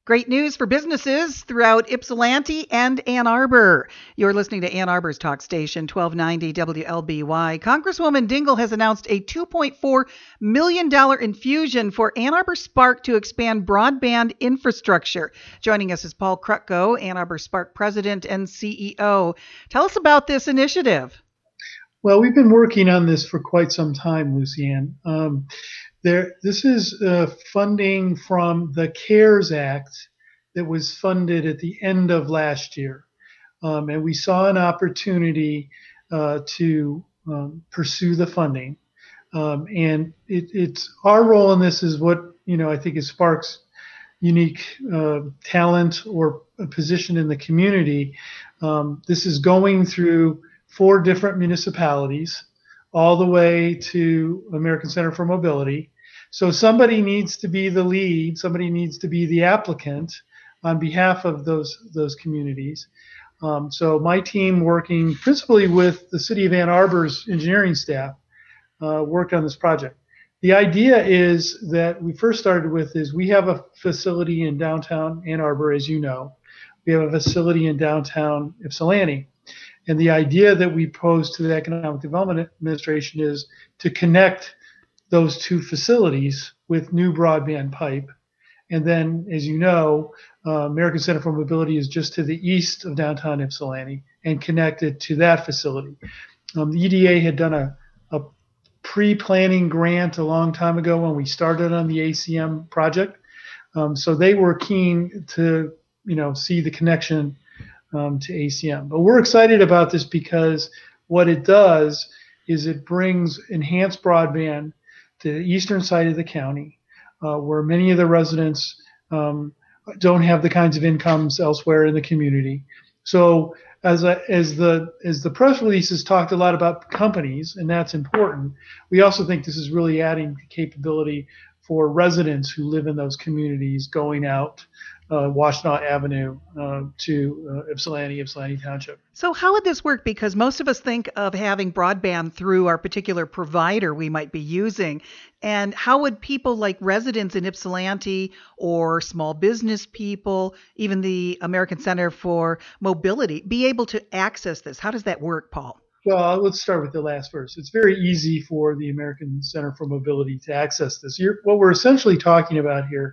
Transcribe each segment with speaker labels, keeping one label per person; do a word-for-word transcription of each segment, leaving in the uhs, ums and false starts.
Speaker 1: Great news for businesses throughout Ypsilanti and Ann Arbor. You're listening to Ann Arbor's talk station, twelve ninety W L B Y. Congresswoman Dingell has announced a two point four million dollars infusion for Ann Arbor Spark to expand broadband infrastructure. Joining us is Paul Krutko, Ann Arbor Spark President and C E O. Tell us about this initiative.
Speaker 2: Well, we've been working on this for quite some time, Lucianne. Um, there, this is uh, funding from the CARES Act that was funded at the end of last year. Um, and we saw an opportunity uh, to um, pursue the funding. Um, and it, it's our role in this is what, you know, I think is Spark's unique uh, talent or a position in the community. Um, this is going through four different municipalities, all the way to American Center for Mobility. So somebody needs to be the lead, somebody needs to be the applicant on behalf of those those communities. Um, so my team, working principally with the City of Ann Arbor's engineering staff, uh, worked on this project. The idea is that we first started with is we have a facility in downtown Ann Arbor, as you know. We have a facility in downtown Ypsilanti. And the idea that we pose to the Economic Development Administration is to connect those two facilities with new broadband pipe. And then, as you know, uh, American Center for Mobility is just to the east of downtown Ypsilanti and connected to that facility. Um, the E D A had done a, a pre-planning grant a long time ago when we started on the A C M project. Um, so they were keen to, you know, see the connection Um, to A C M. But we're excited about this because what it does is it brings enhanced broadband to the eastern side of the county, uh, where many of the residents um, don't have the kinds of incomes elsewhere in the community. So as a, as the as the press releases talked a lot about companies, and that's important, we also think this is really adding capability for residents who live in those communities going out Uh, Washtenaw Avenue uh, to uh, Ypsilanti, Ypsilanti Township.
Speaker 1: So how would this work? Because most of us think of having broadband through our particular provider we might be using. And how would people like residents in Ypsilanti or small business people, even the American Center for Mobility, be able to access this? How does that work, Paul?
Speaker 2: Well, let's start with the last verse. It's very easy for the American Center for Mobility to access this. You're, what we're essentially talking about here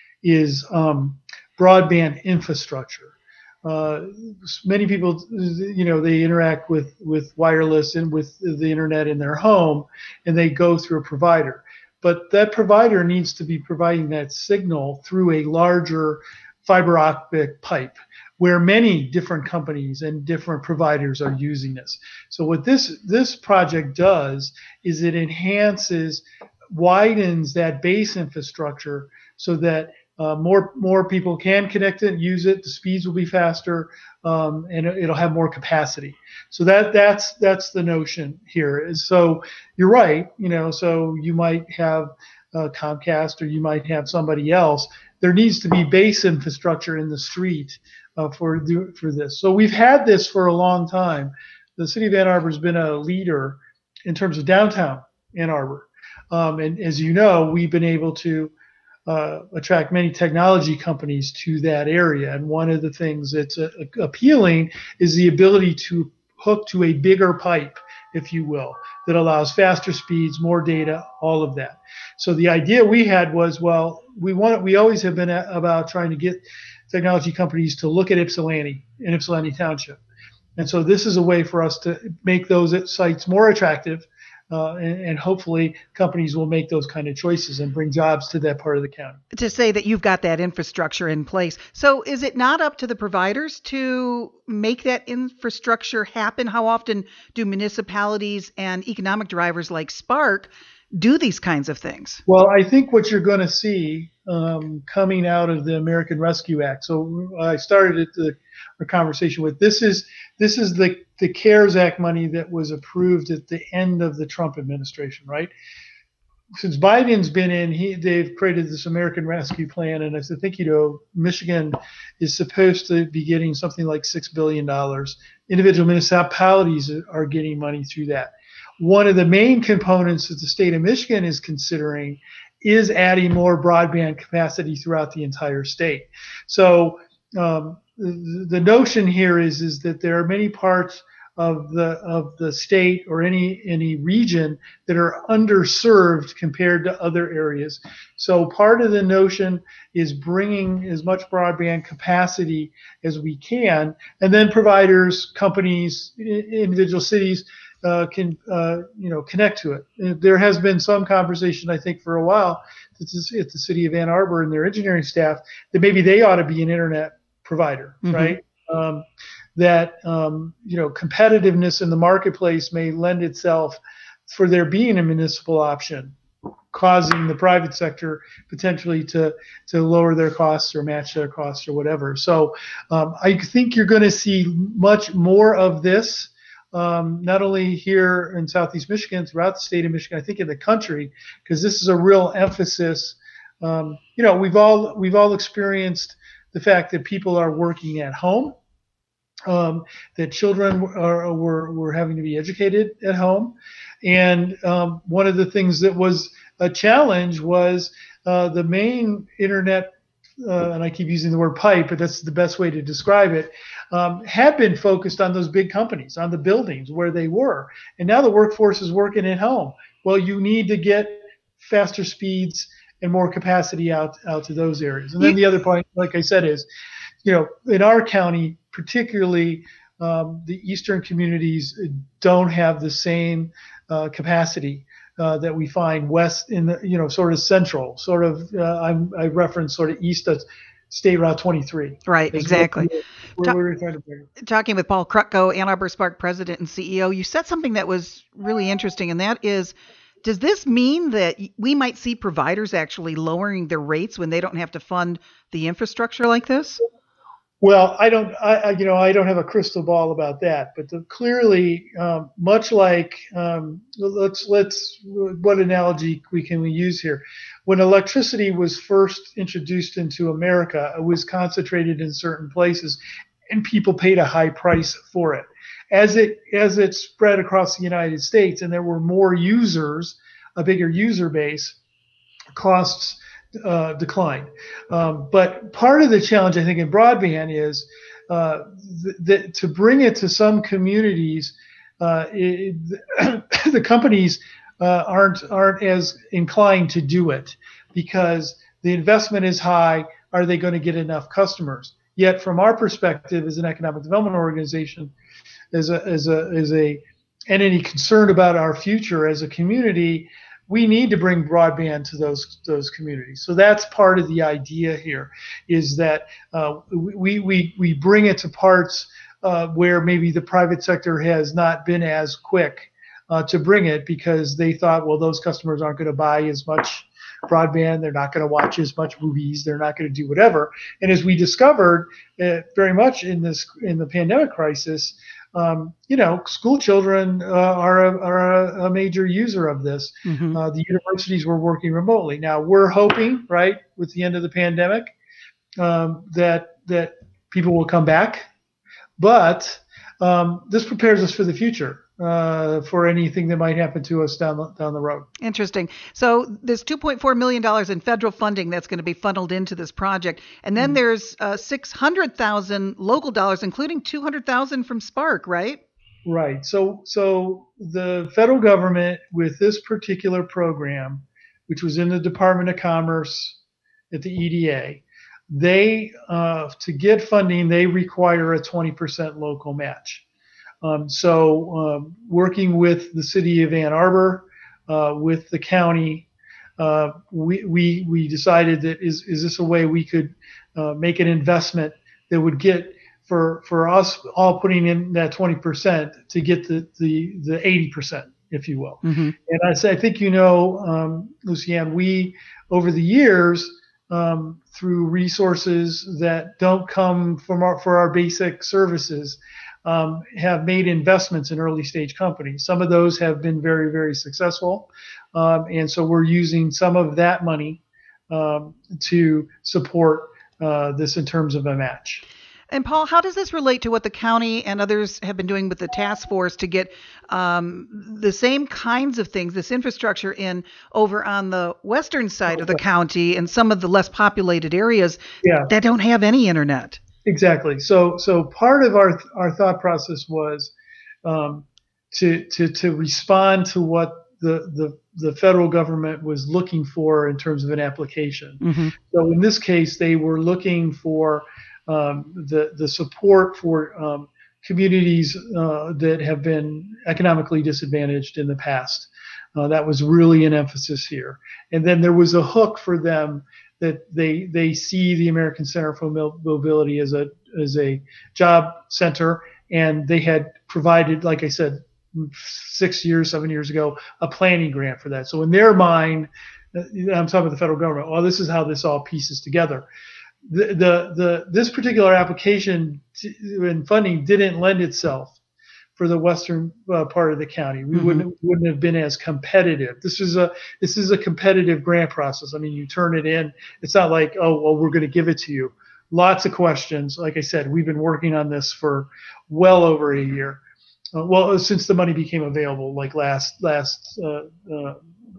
Speaker 2: is um, broadband infrastructure. Uh, many people, you know, they interact with, with wireless and with the internet in their home, and they go through a provider. But that provider needs to be providing that signal through a larger fiber optic pipe, where many different companies and different providers are using this. So what this this project does is it enhances, widens that base infrastructure so that Uh, more more people can connect it, use it. The speeds will be faster, um, and it, it'll have more capacity. So that that's that's the notion here. So you're right. You know, so you might have uh, Comcast, or you might have somebody else. There needs to be base infrastructure in the street uh, for for this. So we've had this for a long time. The City of Ann Arbor has been a leader in terms of downtown Ann Arbor, um, and as you know, we've been able to Uh, attract many technology companies to that area. And one of the things that's uh, appealing is the ability to hook to a bigger pipe, if you will, that allows faster speeds, more data, all of that. So the idea we had was, well, we want we always have been a- about trying to get technology companies to look at Ypsilanti and Ypsilanti Township. And so this is a way for us to make those sites more attractive. Uh, and, and hopefully companies will make those kind of choices and bring jobs to that part of the county.
Speaker 1: To say that you've got that infrastructure in place. So is it not up to the providers to make that infrastructure happen? How often do municipalities and economic drivers like Spark do these kinds of things?
Speaker 2: Well, I think what you're going to see um, coming out of the American Rescue Act. So I started at the our conversation with this is this is the the CARES Act money that was approved at the end of the Trump administration, right? Since Biden's been in, he they've created this American Rescue Plan, and as I think you know, Michigan is supposed to be getting something like six billion dollars. Individual municipalities are getting money through that. One of the main components that the state of Michigan is considering is adding more broadband capacity throughout the entire state. So um, the, the notion here is, is that there are many parts of the of the state or any any region that are underserved compared to other areas. So part of the notion is bringing as much broadband capacity as we can, and then providers, companies, individual cities uh, can uh, you know connect to it. There has been some conversation, I think, for a while at the city of Ann Arbor and their engineering staff that maybe they ought to be an internet provider, mm-hmm. right? Um, that um, you know competitiveness in the marketplace may lend itself for there being a municipal option, causing the private sector potentially to to lower their costs or match their costs or whatever. So um, I think you're going to see much more of this, um, not only here in Southeast Michigan, throughout the state of Michigan, I think in the country, because this is a real emphasis. Um, you know, we've all we've all experienced the fact that people are working at home. Um, that children are, were, were having to be educated at home. And um, one of the things that was a challenge was uh, the main internet, uh, and I keep using the word pipe, but that's the best way to describe it, um, had been focused on those big companies, on the buildings where they were. And now the workforce is working at home. Well, you need to get faster speeds and more capacity out, out to those areas. And then the other point, like I said, is, you know, in our county, particularly um, the eastern communities don't have the same uh, capacity uh, that we find west in the, you know, sort of central, sort of, uh, I'm, I reference sort of east of State Route twenty-three.
Speaker 1: Right, exactly.
Speaker 2: Where, where we're trying to bring it.
Speaker 1: Talking with Paul Krutko, Ann Arbor Spark President and C E O, you said something that was really interesting, and that is, does this mean that we might see providers actually lowering their rates when they don't have to fund the infrastructure like this?
Speaker 2: Well, I don't, I, you know, I don't have a crystal ball about that, but the, clearly, um, much like, um, let's, let's, what analogy we can we use here? When electricity was first introduced into America, it was concentrated in certain places, and people paid a high price for it. As it, as it spread across the United States, and there were more users, a bigger user base, costs Uh, decline. Um, but part of the challenge, I think, in broadband is uh, th- th- to bring it to some communities, uh, it, the companies uh, aren't aren't as inclined to do it because the investment is high. Are they going to get enough customers? Yet, from our perspective as an economic development organization, as a as a as a entity concerned about our future as a community, we need to bring broadband to those those communities. So that's part of the idea here, is that uh, we, we we bring it to parts uh, where maybe the private sector has not been as quick uh, to bring it because they thought, well, those customers aren't going to buy as much broadband, they're not going to watch as much movies, they're not going to do whatever. And as we discovered uh, very much in this in the pandemic crisis, Um, you know, school children uh, are, a, are a, a major user of this. Mm-hmm. Uh, the universities were working remotely. Now we're hoping, right, with the end of the pandemic, um, that that people will come back, but um, this prepares us for the future, uh, for anything that might happen to us down the, down the road.
Speaker 1: Interesting. So there's two point four million dollars in federal funding that's going to be funneled into this project. And then mm-hmm. there's uh, six hundred thousand local dollars, including two hundred thousand from Spark, right?
Speaker 2: Right. So, so the federal government with this particular program, which was in the Department of Commerce at the E D A, they, uh, to get funding, they require a twenty percent local match. Um, so um, working with the city of Ann Arbor, uh, with the county, uh, we, we we decided that is is this a way we could uh, make an investment that would get for for us all putting in that twenty percent to get the the the eighty percent, if you will. Mm-hmm. And I say I think you know, um, Lucianne, we over the years um, through resources that don't come from our for our basic services. Um, have made investments in early stage companies. Some of those have been very, very successful. Um, and so we're using some of that money um, to support uh, this in terms of a match.
Speaker 1: And Paul, how does this relate to what the county and others have been doing with the task force to get um, the same kinds of things, this infrastructure in over on the western side of the county and some of the less populated areas
Speaker 2: Yeah,
Speaker 1: that don't have any internet?
Speaker 2: exactly. So so part of our our thought process was um, to to to respond to what the the the federal government was looking for in terms of an application.
Speaker 1: Mm-hmm.
Speaker 2: So in this case, they were looking for um, the the support for um, communities uh, that have been economically disadvantaged in the past. Uh, that was really an emphasis here. And then there was a hook for them that they they see the American Center for Mobility as a as a job center, and they had provided, like I said, six years, seven years ago, a planning grant for that. So in their mind, I'm talking about the federal government. Well, this is how this all pieces together. The the, the this particular application and funding didn't lend itself for the western uh, part of the county. We mm-hmm. wouldn't wouldn't have been as competitive. This is a this is a competitive grant process. I mean, you turn it in. It's not like, oh well, we're going to give it to you. Lots of questions. Like I said, we've been working on this for well over a year. Uh, well, since the money became available, like last last uh, uh,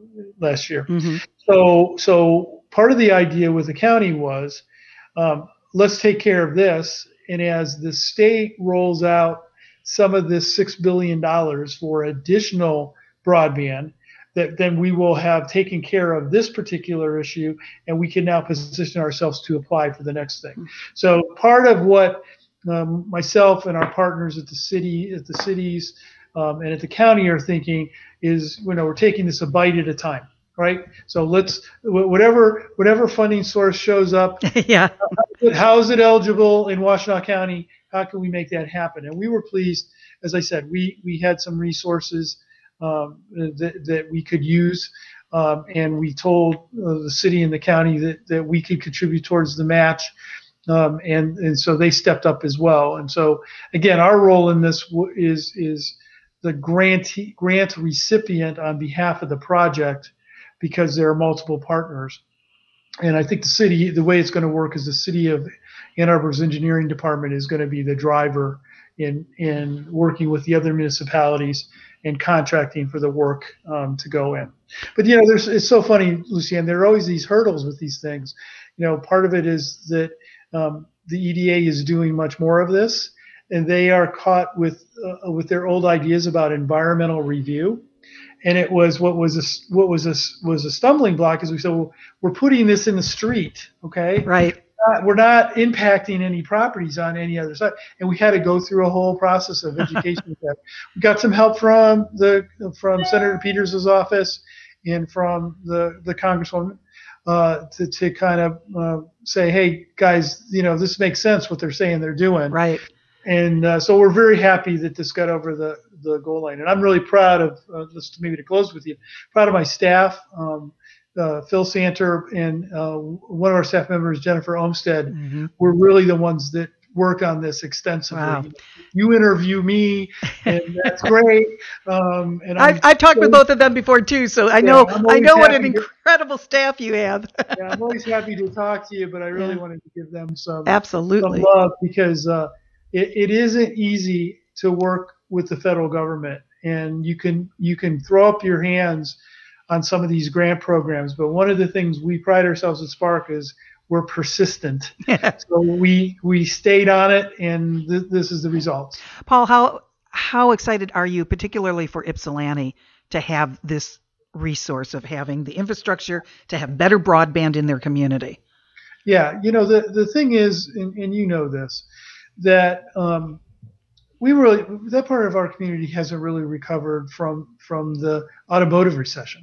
Speaker 2: last year. Mm-hmm. So so part of the idea with the county was, um, let's take care of this, and as the state rolls out some of this six billion dollars for additional broadband, that then we will have taken care of this particular issue, and we can now position ourselves to apply for the next thing. So part of what um, myself and our partners at the city, at the cities, um, and at the county are thinking is, you know, we're taking this a bite at a time, right? So let's whatever whatever funding source shows up,
Speaker 1: yeah,
Speaker 2: how is it eligible in Washtenaw County? How can we make that happen? And we were pleased, as I said, we we had some resources um, that that we could use, um, and we told uh, the city and the county that that we could contribute towards the match, um, and and so they stepped up as well. And so again, our role in this is is the grant grant recipient on behalf of the project, because there are multiple partners. And I think the city, the way it's going to work is the city of Ann Arbor's engineering department is going to be the driver in in working with the other municipalities and contracting for the work um, to go in. But, you know, there's it's so funny, Lucianne, there are always these hurdles with these things. You know, part of it is that um, the E D A is doing much more of this, and they are caught with uh, with their old ideas about environmental review. And it was what was a, what was a, was a stumbling block, is we said, well, we're putting this in the street, okay?
Speaker 1: Right.
Speaker 2: Uh, we're not impacting any properties on any other side, and we had to go through a whole process of education with that. We got some help from the from Senator Peters' office and from the the Congresswoman uh, to to kind of uh, say, hey guys, you know, this makes sense what they're saying they're doing.
Speaker 1: Right.
Speaker 2: And uh, so we're very happy that this got over the, the goal line. And I'm really proud of, uh, just maybe to close with you, proud of my staff, um, uh, Phil Santer and uh, one of our staff members, Jennifer Olmstead, mm-hmm. were really the ones that work on this extensively.
Speaker 1: Wow.
Speaker 2: You interview me, and that's great. Um, and
Speaker 1: I've, I've talked so, with both of them before too, so I know yeah, I know what an incredible to, staff you have.
Speaker 2: yeah, I'm always happy to talk to you, but I really yeah. wanted to give them some,
Speaker 1: Absolutely.
Speaker 2: some love because uh, It, it isn't easy to work with the federal government, and you can you can throw up your hands on some of these grant programs. But one of the things we pride ourselves at Spark is we're persistent. So we we stayed on it, and th- this is the result.
Speaker 1: Paul, how how excited are you, particularly for Ypsilanti, to have this resource of having the infrastructure to have better broadband in their community?
Speaker 2: Yeah, you know, the the thing is, and, and you know this, that um, we really, that part of our community hasn't really recovered from from the automotive recession.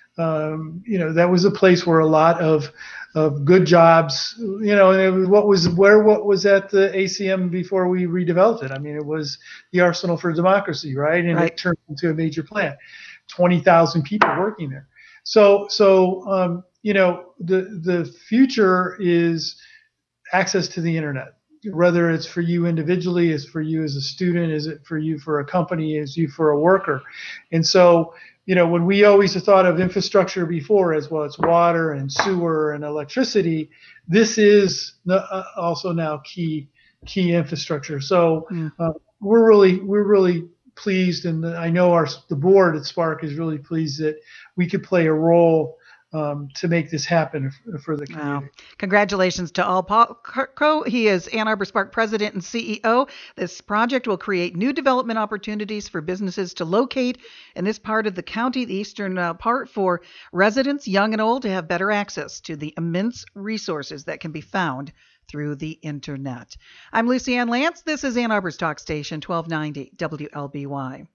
Speaker 2: Um, you know, that was a place where a lot of of good jobs, you know, and it was what was where what was at the A C M before we redeveloped it. I mean, it was the Arsenal for Democracy, right? And
Speaker 1: right.
Speaker 2: it turned into a major plant, twenty thousand people working there. So, so um, you know, the the future is access to the internet. Whether it's for you individually, is for you as a student, is it for you for a company, is you for a worker. And so, you know, when we always thought of infrastructure before as well, it's water and sewer and electricity, this is also now key key infrastructure. So
Speaker 1: Mm.
Speaker 2: uh, we're really we're really pleased, and I know our the board at Spark is really pleased that we could play a role um, to make this happen for the
Speaker 1: Wow.
Speaker 2: community.
Speaker 1: Congratulations to all. Paul Crow, he is Ann Arbor Spark president and C E O. This project will create new development opportunities for businesses to locate in this part of the county, the eastern uh, part, for residents, young and old, to have better access to the immense resources that can be found through the internet. I'm Lucy Ann Lance. This is Ann Arbor's Talk Station, twelve ninety W L B Y.